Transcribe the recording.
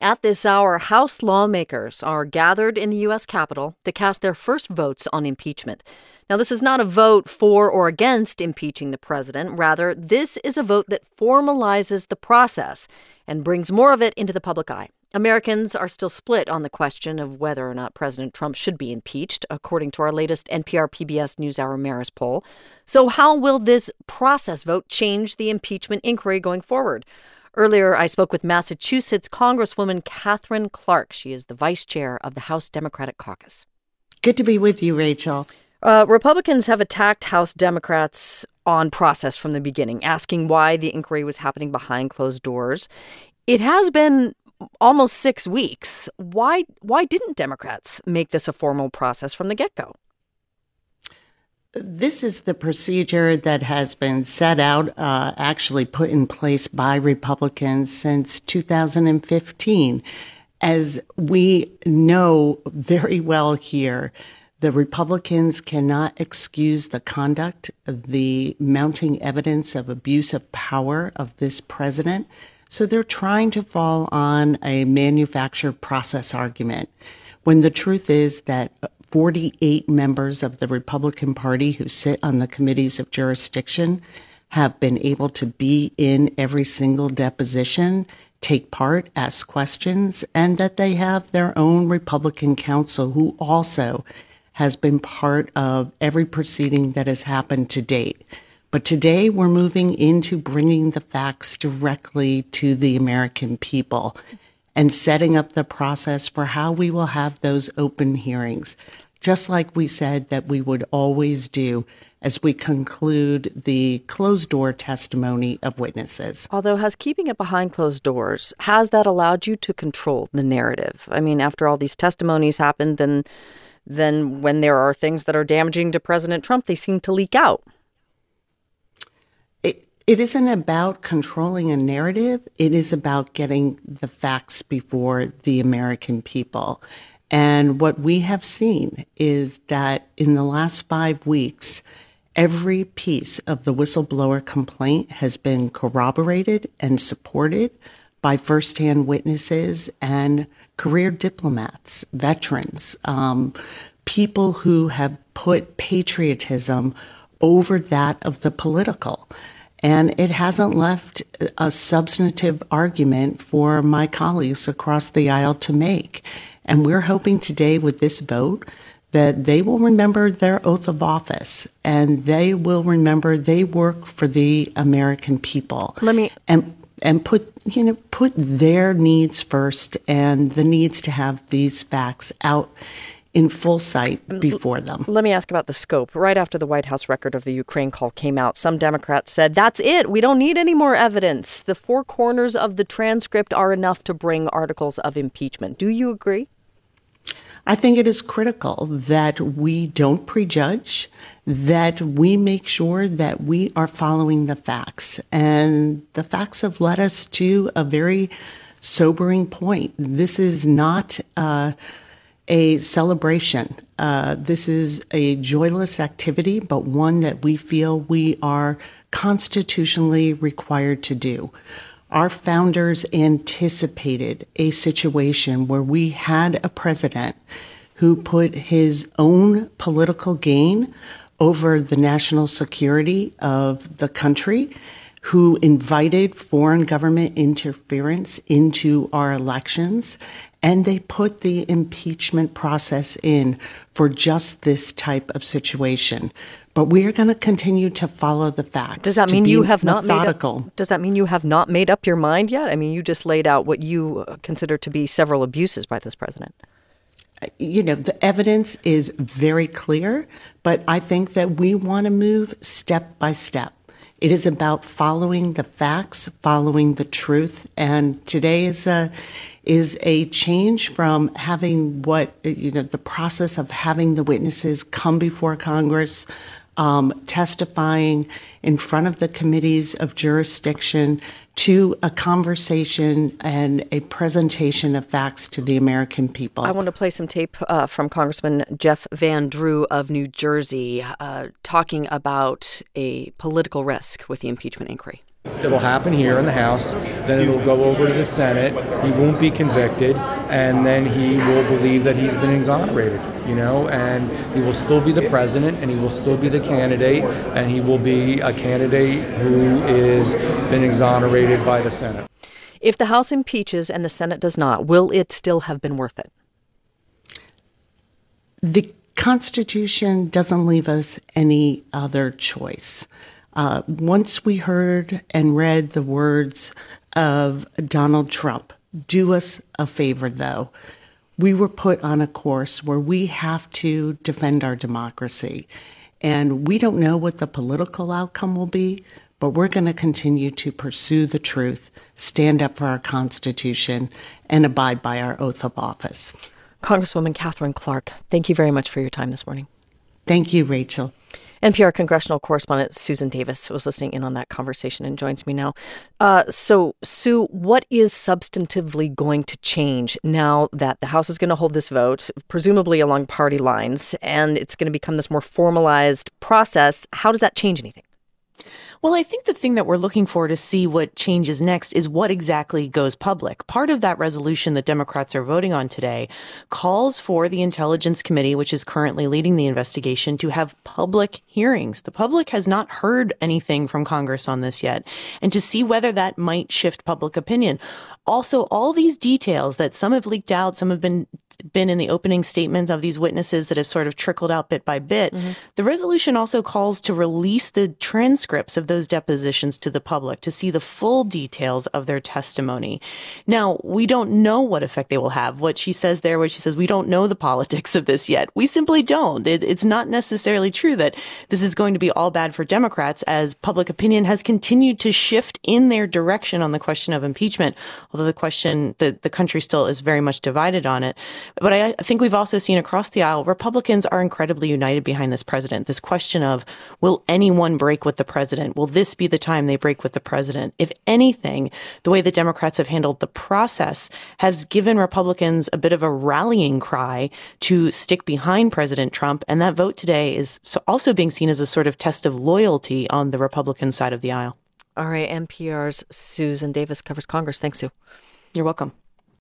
At this hour, House lawmakers are gathered in the U.S. Capitol to cast their first votes on impeachment. Now, this is not a vote for or against impeaching the president. Rather, this is a vote that formalizes the process and brings more of it into the public eye. Americans are still split on the question of whether or not President Trump should be impeached, according to our latest NPR PBS NewsHour Marist poll. So how will this process vote change the impeachment inquiry going forward? Earlier, I spoke with Massachusetts Congresswoman Katherine Clark. She is the vice chair of the House Democratic Caucus. Good to be with you, Rachel. Republicans have attacked House Democrats on process from the beginning, asking why the inquiry was happening behind closed doors. It has been almost 6 weeks. Why didn't Democrats make this a formal process from the get-go? This is the procedure that has been set out, actually put in place by Republicans since 2015. As we know very well here, the Republicans cannot excuse the conduct, the mounting evidence of abuse of power of this president. So they're trying to fall on a manufactured process argument, when the truth is that 48 members of the Republican Party who sit on the committees of jurisdiction have been able to be in every single deposition, take part, ask questions, and that they have their own Republican counsel who also has been part of every proceeding that has happened to date. But today we're moving into bringing the facts directly to the American people and setting up the process for how we will have those open hearings, just like we said that we would always do as we conclude the closed-door testimony of witnesses. Although, has keeping it behind closed doors, has that allowed you to control the narrative? I mean, after all these testimonies happened, then when there are things that are damaging to President Trump, they seem to leak out. It isn't about controlling a narrative. It is about getting the facts before the American people. And what we have seen is that in the last 5 weeks, every piece of the whistleblower complaint has been corroborated and supported by firsthand witnesses and career diplomats, veterans, people who have put patriotism over that of the political. And it hasn't left a substantive argument for my colleagues across the aisle to make. And we're hoping today with this vote that they will remember their oath of office and they will remember they work for the American people. And put their needs first and the needs to have these facts out in full sight before them. Let me ask about the scope. Right after the White House record of the Ukraine call came out, some Democrats said, that's it. We don't need any more evidence. The 4 corners of the transcript are enough to bring articles of impeachment. Do you agree? I think it is critical that we don't prejudge, that we make sure that we are following the facts. And the facts have led us to a very sobering point. This is not a celebration. This is a joyless activity, but one that we feel we are constitutionally required to do. Our founders anticipated a situation where we had a president who put his own political gain over the national security of the country, who invited foreign government interference into our elections, and they put the impeachment process in for just this type of situation. But we are going to continue to follow the facts. Does that mean you have not methodical. Does that mean you have not made up your mind yet? I mean, you just laid out what you consider to be several abuses by this president. The evidence is very clear, but I think that we want to move step by step. It is about following the facts, following the truth, and today is a change from having the process of having the witnesses come before Congress, testifying in front of the committees of jurisdiction, to a conversation and a presentation of facts to the American people. I want to play some tape from Congressman Jeff Van Drew of New Jersey talking about a political risk with the impeachment inquiry. It'll happen here in the House, then it'll go over to the Senate, he won't be convicted, and then he will believe that he's been exonerated, and he will still be the president, and he will still be the candidate, and he will be a candidate who is been exonerated by the Senate. If the House impeaches and the Senate does not, will it still have been worth it? The Constitution doesn't leave us any other choice. Once we heard and read the words of Donald Trump, do us a favor, though. We were put on a course where we have to defend our democracy. And we don't know what the political outcome will be, but we're going to continue to pursue the truth, stand up for our Constitution, and abide by our oath of office. Congresswoman Katherine Clark, thank you very much for your time this morning. Thank you, Rachel. NPR congressional correspondent Susan Davis was listening in on that conversation and joins me now. So, Sue, what is substantively going to change now that the House is going to hold this vote, presumably along party lines, and it's going to become this more formalized process? How does that change anything? Well, I think the thing that we're looking for to see what changes next is what exactly goes public. Part of that resolution that Democrats are voting on today calls for the Intelligence Committee, which is currently leading the investigation, to have public hearings. The public has not heard anything from Congress on this yet, and to see whether that might shift public opinion. Also, all these details that some have leaked out, some have been in the opening statements of these witnesses that have sort of trickled out bit by bit. Mm-hmm. The resolution also calls to release the transcripts of those depositions to the public to see the full details of their testimony. Now, we don't know what effect they will have. What she says there, where she says, we don't know the politics of this yet. We simply don't. It's not necessarily true that this is going to be all bad for Democrats, as public opinion has continued to shift in their direction on the question of impeachment, although the country still is very much divided on it. But I think we've also seen across the aisle, Republicans are incredibly united behind this president. This question of, will anyone break with the president? Will this be the time they break with the president? If anything, the way the Democrats have handled the process has given Republicans a bit of a rallying cry to stick behind President Trump. And that vote today is also being seen as a sort of test of loyalty on the Republican side of the aisle. All right, NPR's Susan Davis covers Congress. Thanks, Sue. You're welcome.